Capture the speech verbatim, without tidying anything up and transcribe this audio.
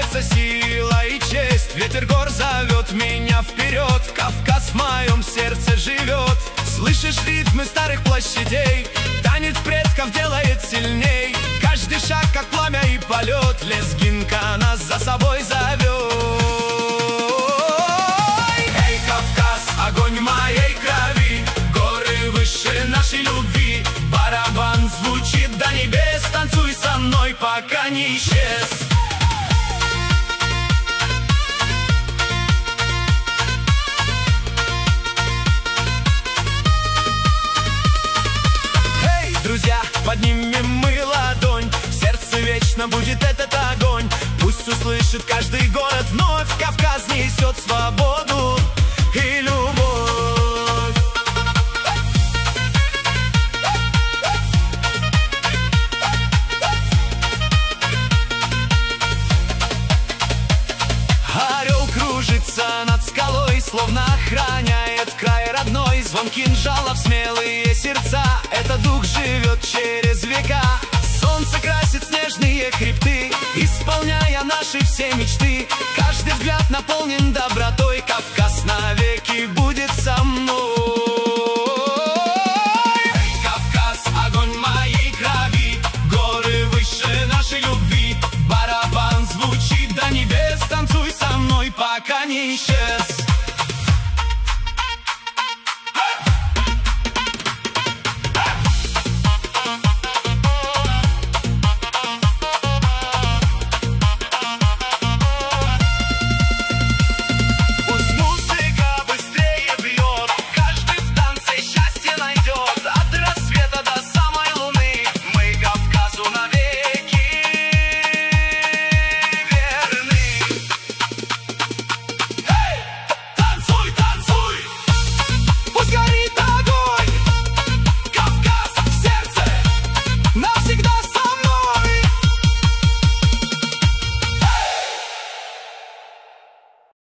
сердце сила и честь. Ветер гор зовет меня вперед, Кавказ в моем сердце живет. Слышишь ритмы старых площадей, танец предков делает сильней. Каждый шаг как пламя и полет, лезгинка нас за собой зовет. Эй, Кавказ, огонь в моей крови, горы выше нашей любви. Барабан звучит до небес, танцуй со мной, пока не исчез. Эй, друзья, поднимем мы ладонь, в сердце вечно будет этот огонь. Пусть услышит каждый город вновь, Кавказ несет свободу и любовь. Орел кружится над скалой, словно охраняет край родной. Звон кинжалов, смелые сердца, этот дух живет через века. Солнце красит снежные хребты, исполняя наши все мечты. Каждый взгляд наполнен добротой, Кавказ навеки будет со мной.